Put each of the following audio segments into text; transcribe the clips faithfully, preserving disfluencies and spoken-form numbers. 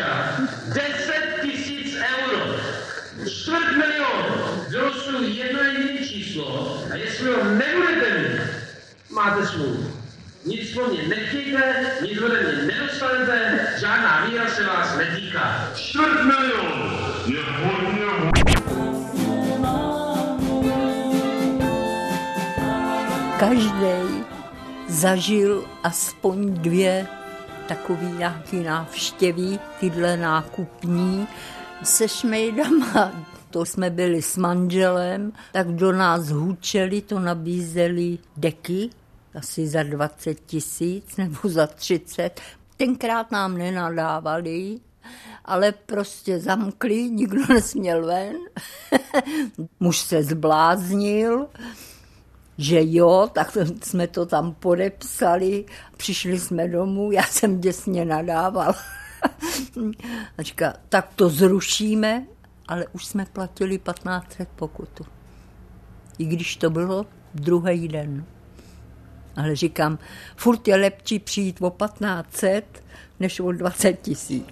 dneska deset tisíc euro. Čtvrt milion. Vylosuju jedno jediné číslo a jestli ho nebudete mít, máte smůlu. Nic po mně nechtějte, nic ode mě nedostanete, žádná víra se vás netýká. Čtvrt milion je hodně. Každý zažil aspoň dvě takový nějaký návštěvy, tyhle nákupní se šmejdama. To jsme byli s manželem, tak do nás hučeli, to nabízeli deky, asi za dvacet tisíc nebo za třicet. Tenkrát nám nenadávali, ale prostě zamkli, nikdo nesměl ven. Muž se zbláznil, že jo, tak jsme to tam podepsali, přišli jsme domů, já jsem děsně nadával. A říká, tak to zrušíme, ale už jsme platili patnáct set pokutu. I když to bylo druhý den. Ale říkám, furt je lepší přijít o patnáct set, než o dvacet tisíc.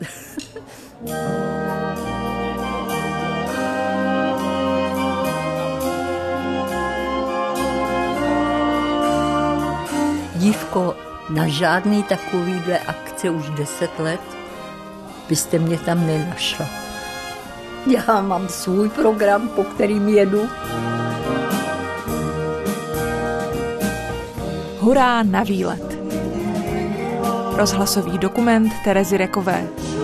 Dívko, na žádný takovýhle akce už deset let byste mě tam nenašla. Já mám svůj program, po kterým jedu. Hurá na výlet. Rozhlasový dokument Terezy Rekové.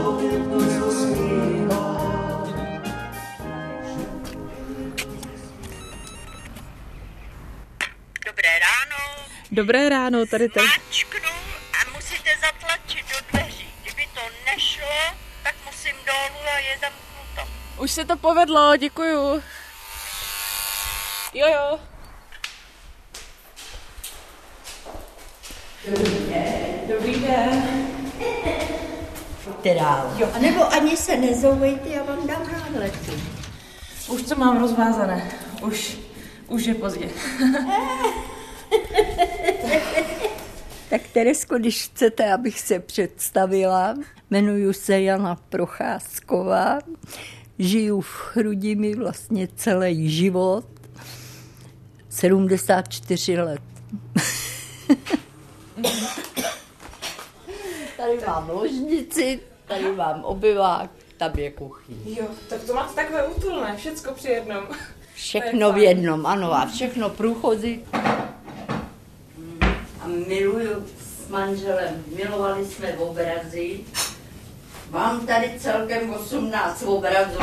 Dobré ráno. Dobré ráno, tady ten. Máčknu a musíte zatlačit do dveří. Kdyby to nešlo, tak musím dolů a je zamknuto. Už se to povedlo, děkuju. Jo, jo. Dobrý den. Dobrý den. Teda, jo. A nebo ani se nezouvejte, já vám dám rádletu. Už to mám rozvázané. Už, už je pozdě. Tak Teresko, když chcete, abych se představila, jmenuji se Jana Procházková, žiju v Chrudimi vlastně celý život, sedmdesát čtyři let. Tady mám ložnici, tady mám obyvák, tam je kuchyň. Jo, tak to máte takové útulné, všecko při jednom. Všechno v jednom, ano, a všechno průchody. A miluju s manželem, milovali jsme obrazy. Mám tady celkem osmnáct obrazů.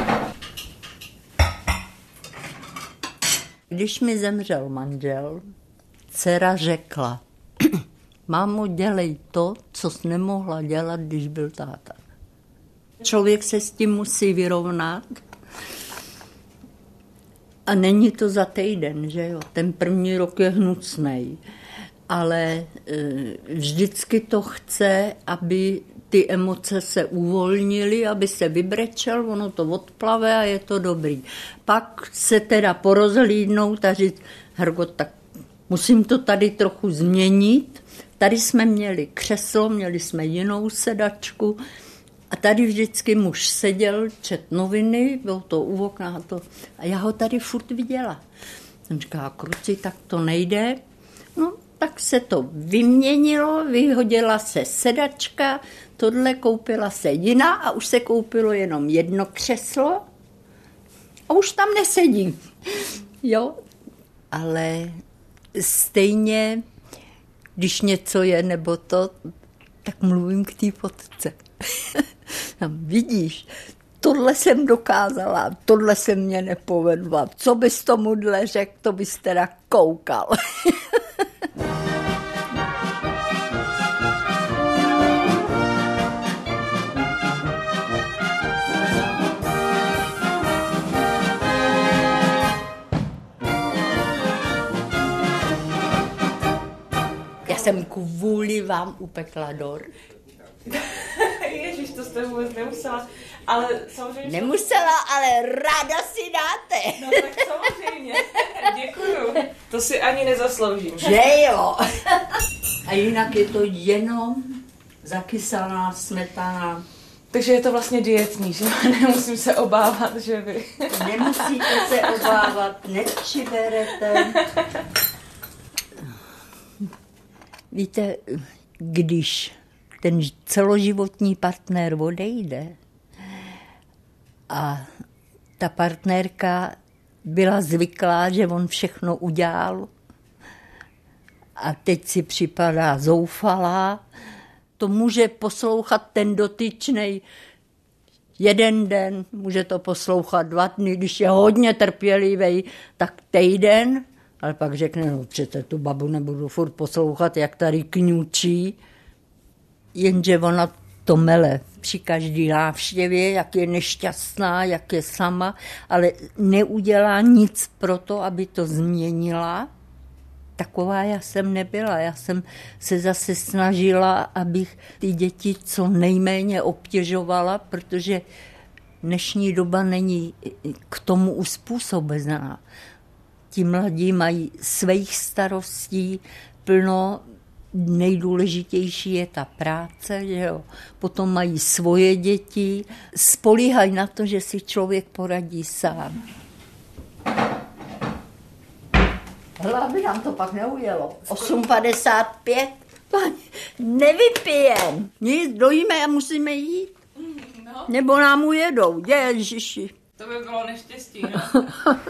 Když mi zemřel manžel, dcera řekla, mámo, dělej to, co jsi nemohla dělat, když byl táta. Člověk se s tím musí vyrovnat. A není to za týden, že jo? Ten první rok je hnucnej. Ale e, vždycky to chce, aby ty emoce se uvolnily, aby se vybrečel, ono to odplave a je to dobrý. Pak se teda porozhlídnout a říct, Hergo, tak musím to tady trochu změnit. Tady jsme měli křeslo, měli jsme jinou sedačku a tady vždycky muž seděl, čet noviny, bylo to u okna a to. A já ho tady furt viděla. Jsem říkala, kruci, tak to nejde. No, tak se to vyměnilo, vyhodila se sedačka, tohle koupila se jiná a už se koupilo jenom jedno křeslo a už tam nesedí. Jo, ale stejně, když něco je nebo to, tak mluvím k té fotce. Vidíš, tohle jsem dokázala, tohle se mě nepovedlo. Co bys tomuhle řekl, to bys teda koukal. Já jsem kvůli vám upekla dort. Ježiš, to jste vůbec nemusela, ale samozřejmě... Nemusela, ale ráda si dáte. No tak samozřejmě, děkuju. To si ani nezasloužím. Že jo. A jinak je to jenom zakysaná smetana, Takže je to vlastně dietní, že nemusím se obávat, že vy... Nemusíte se obávat, nepřiberete. Víte, když ten celoživotní partner odejde a ta partnerka byla zvyklá, že on všechno udělal a teď si připadá zoufalá, to může poslouchat ten dotyčnej jeden den, může to poslouchat dva dny, když je hodně trpělivý, tak týden, ale pak řekne, no přece tu babu nebudu furt poslouchat, jak tady kňučí, jenže ona to mele při každý návštěvě, jak je nešťastná, jak je sama, ale neudělá nic pro to, aby to změnila. Taková já jsem nebyla. Já jsem se zase snažila, abych ty děti co nejméně obtěžovala, protože dnešní doba není k tomu uspůsobená. Ti mladí mají svých starostí plno, nejdůležitější je ta práce, že jo. Potom mají svoje děti, spolíhají na to, že si člověk poradí sám. Hele, aby nám to pak neujelo. osm padesát pět, nevypijem. Nic, dojíme a musíme jít. No. Nebo nám ujedou, ježiši. To by bylo neštěstí, no.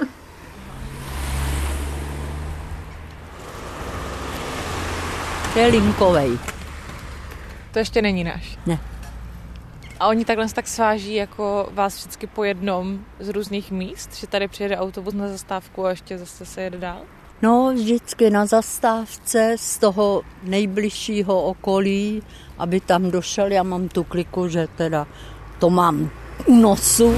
To je linkovej. To ještě není náš. Ne. A oni takhle tak sváží jako vás vždycky po jednom z různých míst? Že tady přijede autobus na zastávku a ještě zase se jede dál? No, vždycky na zastávce z toho nejbližšího okolí, aby tam došel. Já mám tu kliku, že teda to mám u nosu.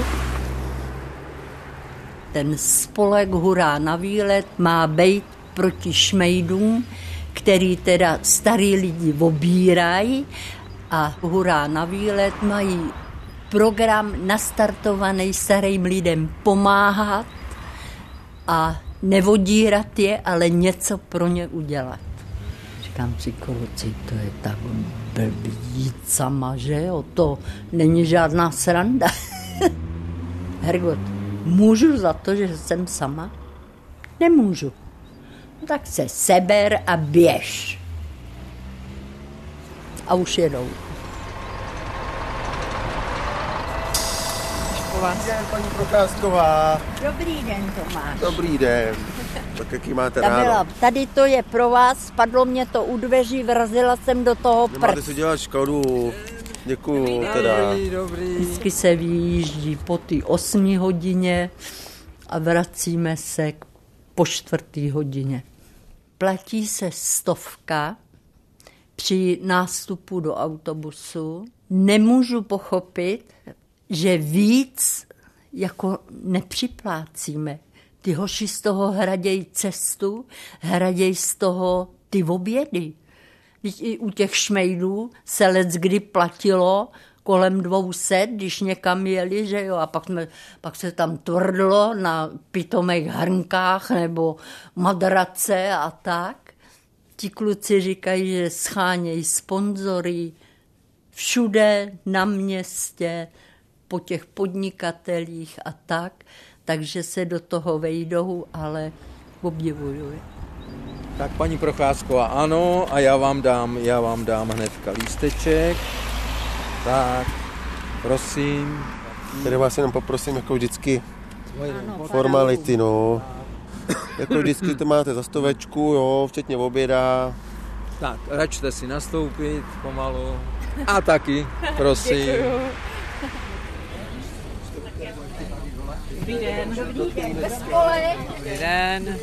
Ten spolek Hurá na výlet má být proti šmejdům, který teda starý lidi obírají a Hurá na výlet mají program nastartovaný starým lidem pomáhat a nevodírat je, ale něco pro ně udělat. Říkám si, kluci, to je tak blbý jít sama, že jo, to není žádná sranda. Hergot, můžu za to, že jsem sama? Nemůžu. No tak se seber a běž. A už jedou. Dobrý den, paní Procházková. Dobrý den, Tomáš. Dobrý den. Tak jaký máte Kamila, ráno? tady to je pro vás, spadlo mě to u dveří, vrazila jsem do toho prst. Nemáte si dělat škodu. Děkuju teda. Dobrý, dobrý. Vždycky se vyjíždí po té osmé hodině a vracíme se po čtvrté hodině. Platí se stovka při nástupu do autobusu. Nemůžu pochopit, že víc jako nepřiplácíme. Ty hoši z toho hradějí cestu, hradějí z toho ty obědy. Víš, i u těch šmejdů se leckdy platilo kolem dvou set, když někam jeli, že jo, a pak, jsme, pak se tam tvrdlo na pitomých hrnkách nebo madrace a tak. Ti kluci říkají, že schánějí sponzory všude na městě, po těch podnikatelích a tak, takže se do toho vejdou, ale obdivuju. Tak paní Procházková, ano, a já vám dám, já vám dám hnedka lísteček. Tak, prosím. Tady vás jenom poprosím, jako vždycky, formality, no. Jako vždycky to máte za stovečku, jo, včetně oběda. Tak, račte si nastoupit pomalu. A taky, prosím. Dobrý den. Dobrý den, ve škole. Dobrý den.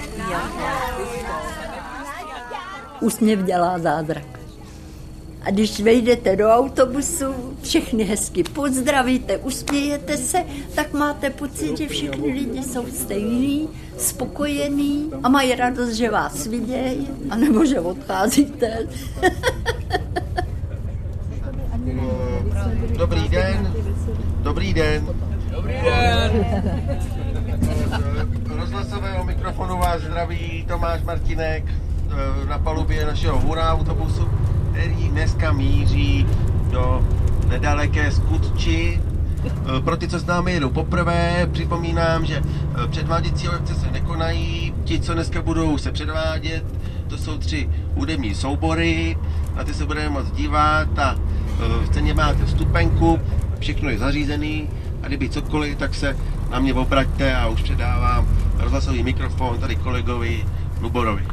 Úsměv dělá zázrak. A když vejdete do autobusu, všechny hezky pozdravíte, usmějete se, tak máte pocit, že všichni lidi jsou stejný, spokojení a mají radost, že vás vidějí, anebo že odcházíte. Dobrý den. Dobrý den. Dobrý den. Rozhlasového mikrofonu vás zdraví Tomáš Martinek na palubě našeho Hurá autobusu, který dneska míří do nedaleké Skutči. Pro ty, co s námi jedou poprvé, připomínám, že předváděcí akce se nekonají. Ti, co dneska budou se předvádět, to jsou tři hudební soubory, na ty se budeme moct dívat a v ceně máte vstupenku, všechno je zařízený a kdyby cokoliv, tak se na mě obraťte a už předávám rozhlasový mikrofon tady kolegovi Luborovi.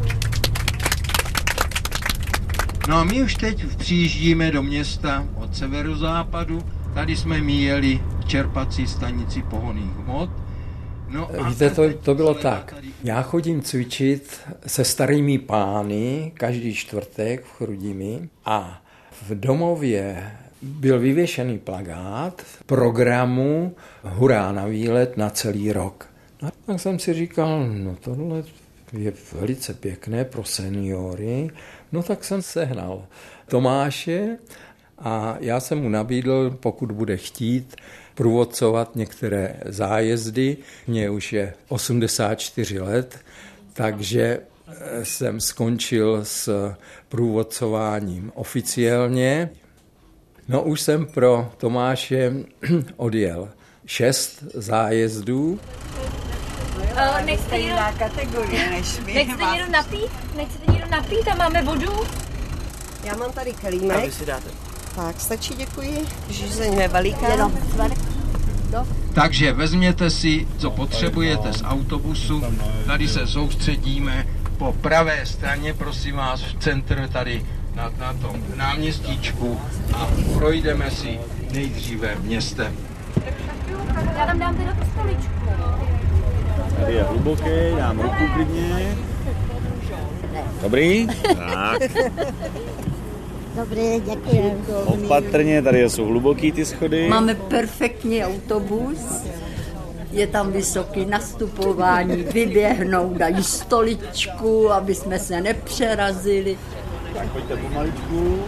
No a my už teď přijíždíme do města od severozápadu. Tady jsme míjeli čerpací stanici pohonných hmot. No Víte, to, to bylo tak. Já chodím cvičit se starými pány každý čtvrtek v Chrudimi a v domově byl vyvěšený plakát programu Hurá na výlet na celý rok. No, tak jsem si říkal, no tohle je velice pěkné pro seniory, no tak jsem sehnal Tomáše a já jsem mu nabídl, pokud bude chtít, průvodcovat některé zájezdy. Mně už je osmdesát čtyři let, takže jsem skončil s průvodcováním oficiálně. No už jsem pro Tomáše odjel šest zájezdů. Uh, nechcete někdo, kategorie než my. Nechcete někdo napít? Nechcete někdo napít a máme vodu? Já mám tady kelímek. A vy si dáte. Tak, stačí, děkuji. Žízeň je veliká. Takže vezměte si, co potřebujete z autobusu. Tady se soustředíme po pravé straně, prosím vás, v centru tady na, na tom náměstíčku a projdeme si nejdříve městem. Já tam dám teda tu stoličku. Tady je hluboký, dám ruku klidně. Dobrý? Tak. Dobrý, děkuji. Opatrně, tady jsou hluboký ty schody. Máme perfektní autobus, je tam vysoké nastupování, vyběhnou, dají stoličku, aby jsme se nepřerazili. Tak pojďte pomaličku.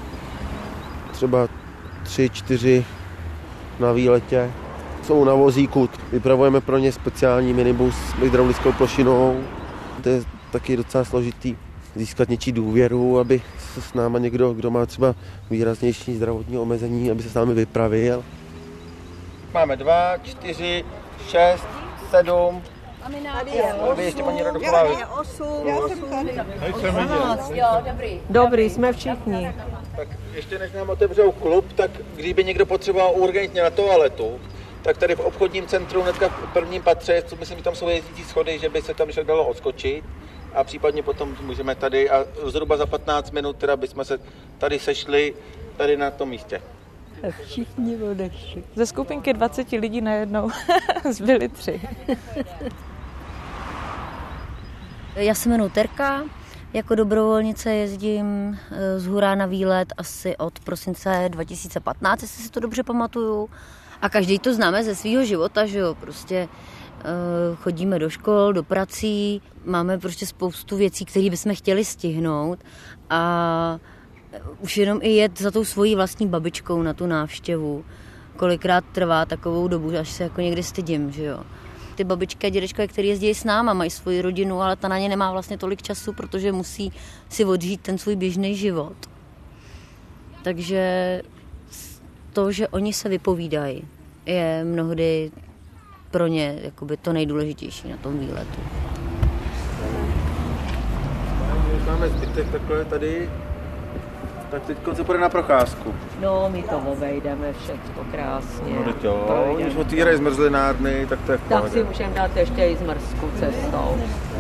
Třeba tři, čtyři na výletě. Jsou na vozíku, vypravujeme pro ně speciální minibus s hydraulickou plošinou. To je taky docela složitý získat něčí důvěru, aby se s náma někdo, kdo má třeba výraznější zdravotní omezení, aby se s námi vypravil. Máme dva, čtyři, šest, sedm. Vy ještě paní Radochová. Je osm. Já jsem tady. Jo, dobrý. Dobrý, jsme všichni. Tak ještě než nám otevřou klub, tak kdyby někdo potřeboval urgentně na toaletu, tak tady v obchodním centru hnedka v prvním patře, co myslím, že tam jsou jezdící schody, že by se tam však dalo odskočit a případně potom můžeme tady a zhruba za patnáct minut teda bychom se tady sešli tady na tom místě. Všichni odešli. Ze skupinky dvacet lidí najednou zbyli tři. Já se jmenuji Terka, jako dobrovolnice jezdím z Hurá na výlet asi od prosince dva tisíce patnáct, jestli si to dobře pamatuju. A každý to známe ze svého života, že jo, prostě uh, chodíme do škol, do prací, máme prostě spoustu věcí, které bychom chtěli stihnout a už jenom i jet za tou svojí vlastní babičkou na tu návštěvu, kolikrát trvá takovou dobu, až se jako někdy stydím, že jo. Ty babičky a dědečkové, který jezdí s náma, mají svoji rodinu, ale ta na ně nemá vlastně tolik času, protože musí si odžít ten svůj běžný život. Takže to, že oni se vypovídají, je mnohdy pro ně jakoby to nejdůležitější na tom výletu. Máme zbytek takhle tady, tak teď se půjde na procházku. No, my to obejdeme všechno krásně. No teď jo, když otvírají zmrzlinárny, tak to je v Tak si můžeme dát ještě i zmrzku cestou.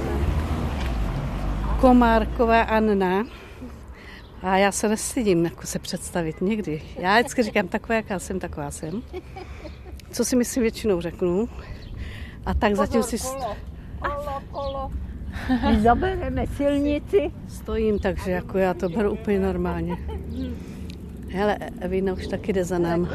Komárková Anna. A já se nestydím jako se představit někdy. Já vždycky říkám taková, jaká jsem, taková jsem. Co si myslím, většinou řeknu. A tak zatím si... Kolo, kolo. Zabereme silnici. Stojím, takže jako já to beru úplně normálně. Hele, Evina už taky jde za náma.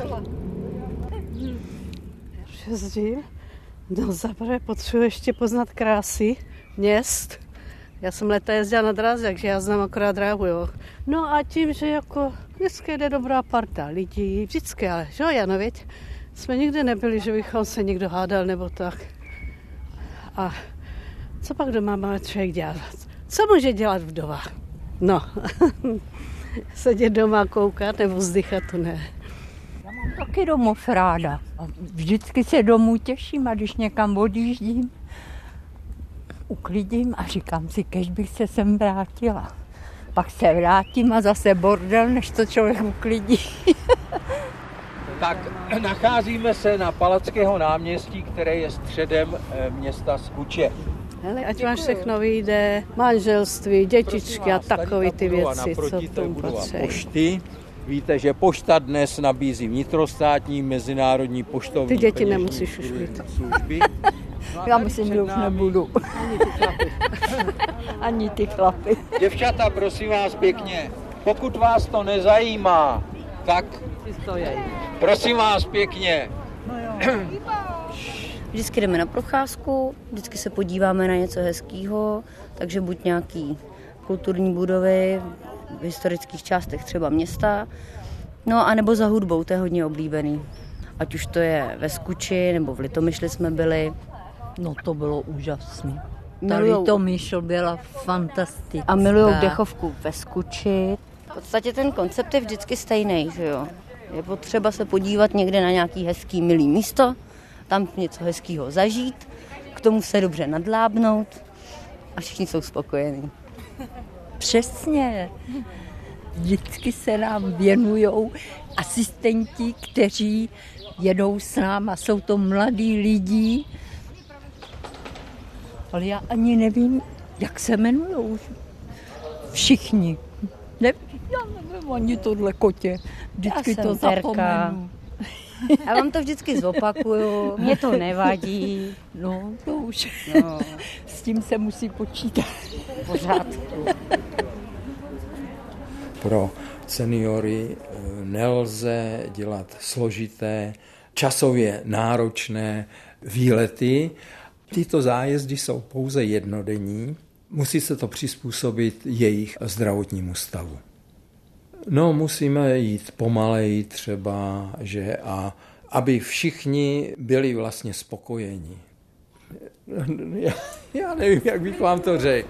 Jezdím. No zaprvé potřebuji ještě poznat krásy měst. Já jsem leta jezdila na dráze, takže já znám akorát dráhu, jo. No a tím, že jako vždycky jde dobrá parta lidí, vždycky, ale že jo, Jano, věď, jsme nikdy nebyli, že bychom se někdo hádal nebo tak. A co pak doma má člověk dělat? Co může dělat vdova? No, sedět doma, koukat nebo vzdychat, to ne. taky domov ráda. Vždycky se domů těším a když někam odjíždím, uklidím a říkám si, kež bych se sem vrátila. Pak se vrátím a zase bordel, než to člověk uklidí. Tak nacházíme se na Palackého náměstí, které je středem města Skuče. Hele, ať vám všechno vyjde, manželství, dětičky a takové ty věci, co v tom patří. Pošty. Víte, že pošta dnes nabízí vnitrostátní mezinárodní poštovní ty děti nemusíš už mít. Služby. Já myslím, že už nebudu. Ani ty chlapy. Ani ty chlapy. Děvčata, prosím vás pěkně, pokud vás to nezajímá, tak prosím vás pěkně. Vždycky jdeme na procházku, vždycky se podíváme na něco hezkého, takže buď nějaký kulturní budovy, v historických částech třeba města, no a nebo za hudbou, to je hodně oblíbený. Ať už to je ve Skuči, nebo v Litomyšli jsme byli. No to bylo úžasné. Ta Milujou... Litomyšl byla fantastická. A milujou dechovku ve Skuči. V podstatě ten koncept je vždycky stejný, že jo. Je potřeba se podívat někde na nějaký hezký, milý místo, tam něco hezkého zažít, k tomu se dobře nadlábnout a všichni jsou spokojení. Přesně. Vždycky se nám věnujou asistenti, kteří jedou s náma. Jsou to mladí lidi, ale já ani nevím, jak se jmenujou. Všichni. Ne, já nevím ani tohle kotě. Vždycky to zapomenu. Já vám to vždycky zopakuju, mě to nevadí. No, to už. No. S tím se musí počítat. Pořádku. Pro seniory nelze dělat složité, časově náročné výlety. Tyto zájezdy jsou pouze jednodenní, musí se to přizpůsobit jejich zdravotnímu stavu. No, musíme jít pomaleji třeba, že a aby všichni byli vlastně spokojeni. Já, já nevím, jak bych vám to řekl.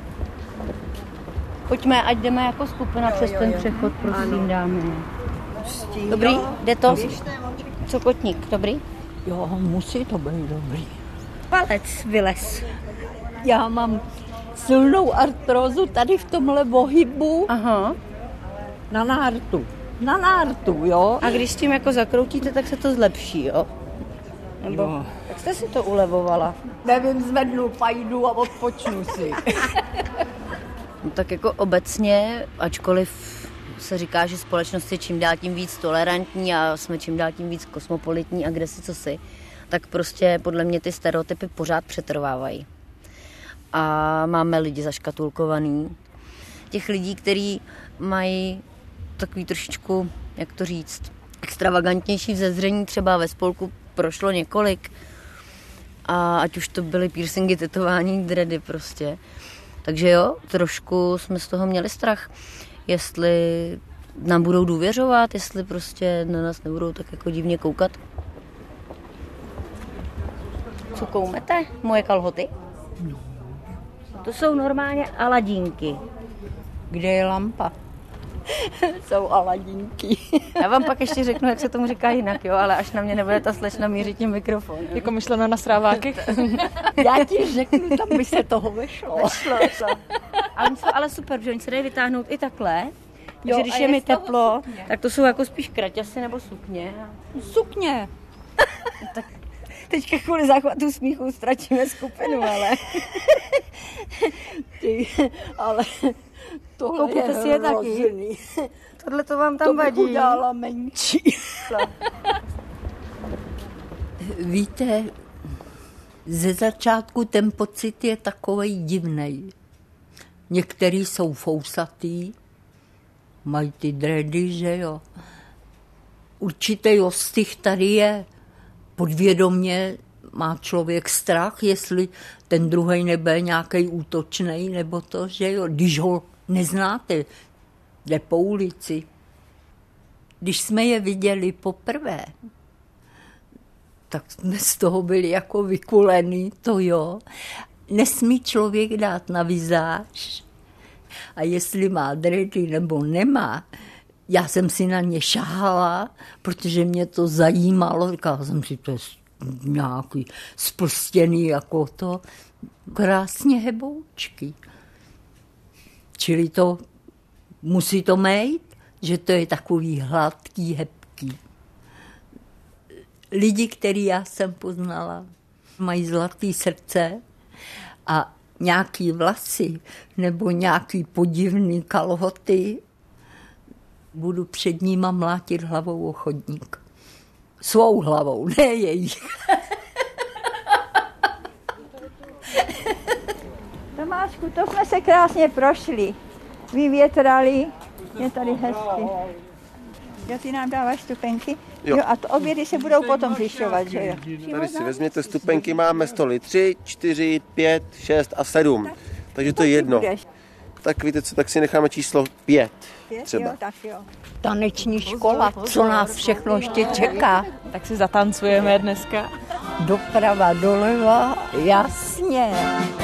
Pojďme, ať jdeme jako skupina jo, přes jo, ten jo. přechod, prosím, ano. dámy. Dobrý, jde to? Co kotník, dobrý? Jo, musí to být dobrý. Palec vylez. Já mám silnou artrózu tady v tomhle pohybu. Aha. Na nártu. Na nártu, jo. A když s tím jako zakroutíte, tak se to zlepší, jo? Nebo jo. Jak jste si to ulevovala? Nevím, zvednu fajdu a odpočnu si. No, tak jako obecně, ačkoliv se říká, že společnost je čím dál tím víc tolerantní a jsme čím dál tím víc kosmopolitní a kde si co si, tak prostě podle mě ty stereotypy pořád přetrvávají. A máme lidi zaškatulkovaný. Těch lidí, kteří mají takový trošičku, jak to říct, extravagantnější vzezření, třeba ve spolku prošlo několik. A ať už to byly piercingy, tetování, dready prostě. Takže jo, trošku jsme z toho měli strach, jestli nám budou důvěřovat, jestli prostě na nás nebudou tak jako divně koukat. Co koumete? Moje kalhoty? No. To jsou normálně aladínky. Kde je lampa? Jsou aladínky. Já vám pak ještě řeknu, jak se tomu říká jinak, jo, ale až na mě nebude ta slečna mířit tím mikrofon. Jako myšleno na stráváky? Já ti řeknu, tam by se toho vešlo. Vešlo to. Ale, ale super, že oni se dají vytáhnout i takhle. Jo, že když je, je mi teplo, sukně. Tak to jsou jako spíš kraťasy nebo sukně. Sukně. Tak teďka kvůli záchvatu smíchu ztratíme skupinu, ale... Ty, ale tohle koupíte je si je taky. Tohle to vám tam to vadí. To bych udělala menší. Víte, ze začátku ten pocit je takovej divnej. Některý jsou fousatý, mají ty dready, že jo. Určitý ostych tady je. Podvědomě má člověk strach, jestli ten druhej nebude nějaký útočnej, nebo to, že jo, když ho neznáte, jde po ulici. Když jsme je viděli poprvé, tak jsme z toho byli jako vykulený, to jo. Nesmí člověk dát na vizáž a jestli má dready nebo nemá, Já jsem si na ně šahala, protože mě to zajímalo. Říkala jsem si, to je nějaký splstěný jako to. Krásně heboučky. Čili to musí to mít, že to je takový hladký, hebký. Lidi, který já jsem poznala, mají zlatý srdce a nějaký vlasy nebo nějaký podivný kalhoty, budu před nima mlátit hlavou o chodník. Svou hlavou, ne jejich. Tomášku, to jsme se krásně prošli. Vyvětrali, je tady hezky. Jo, ty nám dáváš stupenky? Jo. Jo, a to obědy se budou potom zjišťovat, že jo? Tady si vezměte stupenky, máme stoly tři, čtyři, pět, šest a sedm. Takže to je jedno. Tak víte co, tak si necháme číslo pět třeba. Jo, tak jo. Taneční škola, co nás všechno ještě čeká. Tak si zatancujeme dneska. Doprava, doleva, jasně.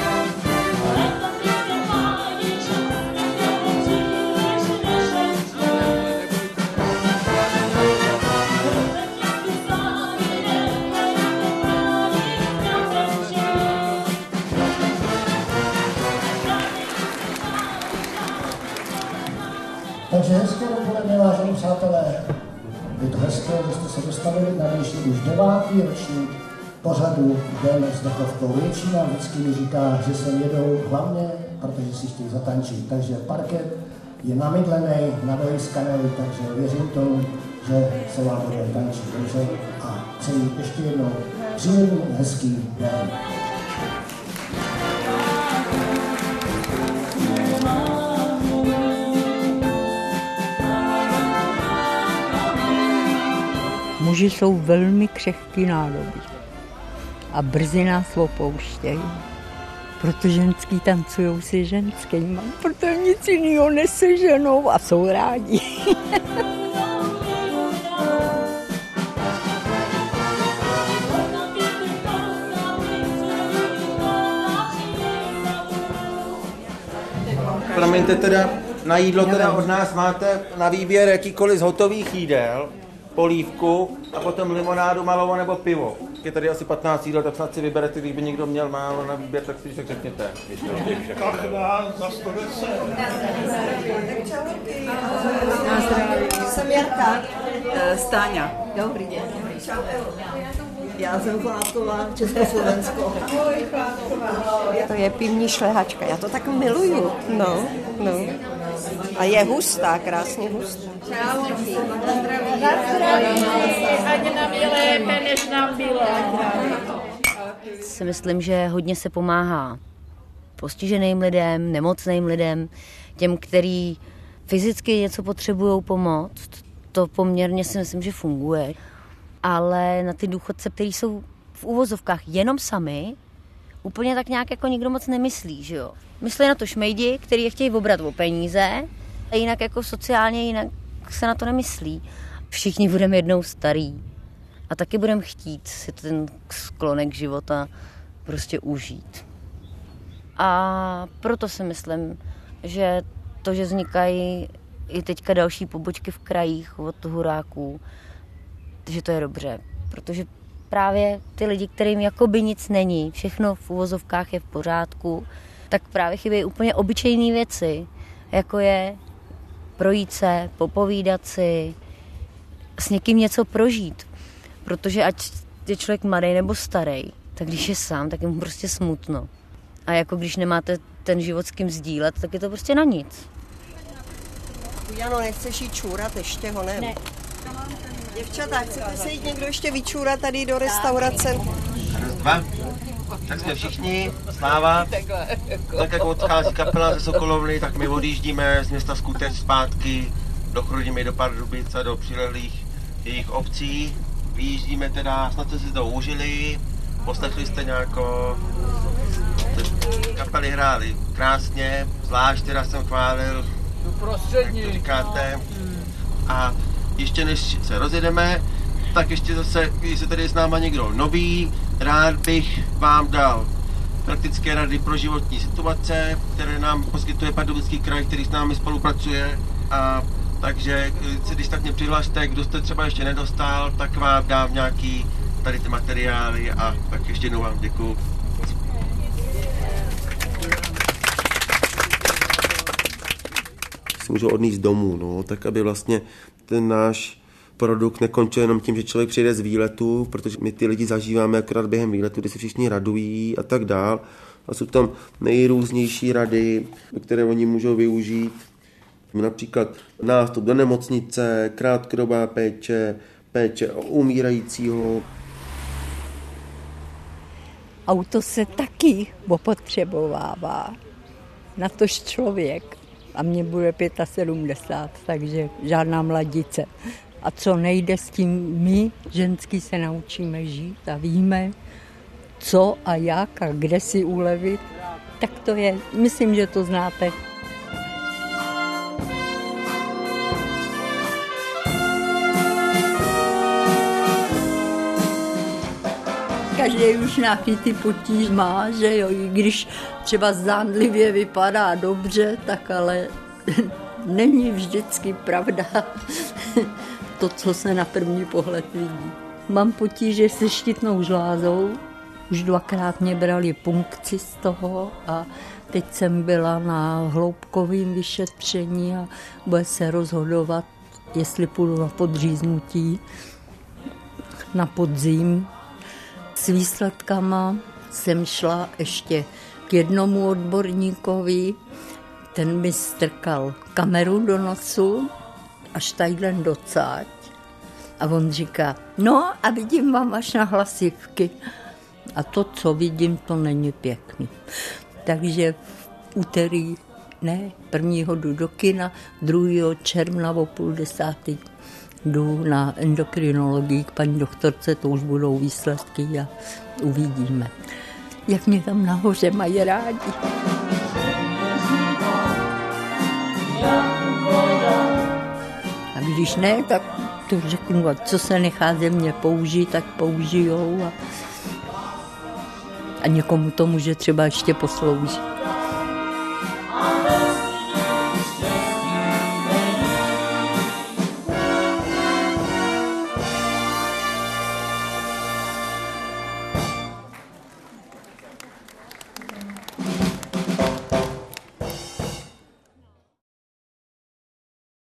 Takže hezké dopoledne, vážení přátelé. Je to hezké, že jste se dostavili na dnešní už devátý ročník pořadu Den s dechovkou. Většina vždycky mi říká, že sem jedou hlavně, protože si chtějí zatančit. Takže parket je namydlený, nadojskaný, takže věřím tomu, že se vám bude tančit dobře a přeji ještě jednou příjemný, hezký den. Muži jsou velmi křehký nádoby a brzy nás opouštějí, proto ženský tancujou si ženskýma, protože nic jiného neseženou a jsou rádi. Promiňte teda, na jídlo teda od nás máte na výběr jakýkoliv z hotových jídel, polívku a potom limonádu, malou nebo pivo. Je tady asi patnáct jídel, tak snad si vyberete, kdyby někdo měl málo na výběr, tak si tak řekněte. Kachna za sto deset. Jsem Jarka. Stáňa. Dobrý den. Já jsem Chládková, Československo. To je pivní šlehačka, já to tak miluju. No, no. A je hustá, krásně hustá. Na zdraví, ať nám je lépe, než nám bylo. Si myslím, že hodně se pomáhá postiženým lidem, nemocným lidem, těm, kteří fyzicky něco potřebují pomoct. To poměrně si myslím, že funguje. Ale na ty důchodce, kteří jsou v uvozovkách jenom sami, úplně tak nějak jako nikdo moc nemyslí, že jo. Myslí na to šmejdi, který je chtějí obrat o peníze, a jinak jako sociálně jinak se na to nemyslí. Všichni budeme jednou starý a taky budeme chtít si ten sklonek života prostě užít. A proto si myslím, že to, že vznikají i teďka další pobočky v krajích od huráků, že to je dobře, protože právě ty lidi, kterým jakoby nic není, všechno v uvozovkách je v pořádku, tak právě chybějí úplně obyčejné věci, jako je projít se, popovídat si, s někým něco prožít. Protože ať je člověk mladý nebo starý, tak když je sám, tak je mu prostě smutno. A jako když nemáte ten život s kým sdílet, tak je to prostě na nic. Jano, nechceš jít čůrat ještě ho, ne? Ne. Děvčata, chcete se jít někdo ještě vyčůrat tady do restaurace? Dva. Tak jsme všichni, sláva. Tak jak odchází kapela ze Sokolovny, tak my odjíždíme z města Skutec zpátky do Chrudimi, do Pardubic a do přilehlých jejich obcí. Vyjíždíme teda, snad jste si to užili, poslechli jste nějako, kapely hrály krásně, zvlášť teda jsem chválil, jak to říkáte. A ještě než se rozjedeme, tak ještě zase, když se tady je s náma někdo nový, rád bych vám dal praktické rady pro životní situace, které nám poskytuje Pardubický kraj, který s námi spolupracuje, a takže si když tak mě přihlašte, kdo jste třeba ještě nedostal, tak vám dám nějaký tady ty materiály a tak ještě jednou vám děkuju. Si můžou odníst domů, no, tak aby vlastně ten náš produkt nekončil jenom tím, že člověk přijde z výletu, protože my ty lidi zažíváme akorát během výletu, kdy se všichni radují a tak dál. A jsou tam nejrůznější rady, které oni můžou využít. Například nástup do nemocnice, krátkodobá péče, péče o umírajícího. Auto se taky opotřebovává. Natož člověk. A mně bude sedmdesát pět, takže žádná mladice. A co nejde s tím, my, ženský, se naučíme žít a víme, co a jak a kde si ulevit. Tak to je, myslím, že to znáte. Každý už nějaký ty potíž má, že jo, i když třeba zdánlivě vypadá dobře, tak ale není vždycky pravda to, co se na první pohled vidí. Mám potíže se štítnou žlázou, už dvakrát mě brali punkci z toho a teď jsem byla na hloubkovém vyšetření a bude se rozhodovat, jestli půjdu na podříznutí na podzim. S výsledkama jsem šla ještě k jednomu odborníkovi, ten mi strkal kameru do nosu až tadyhle docať a on říká, no a vidím vám až na hlasivky. A to, co vidím, to není pěkný. Takže v úterý, ne, prvního jdu do kina, druhého června o půl desátý jdu na endokrinologii k paní doktorce, to už budou výsledky a uvidíme, jak mě tam nahoře mají rádi. A když ne, tak to řeknu, co se nechá ze mě použít, tak použijou a, a někomu to může třeba ještě posloužit.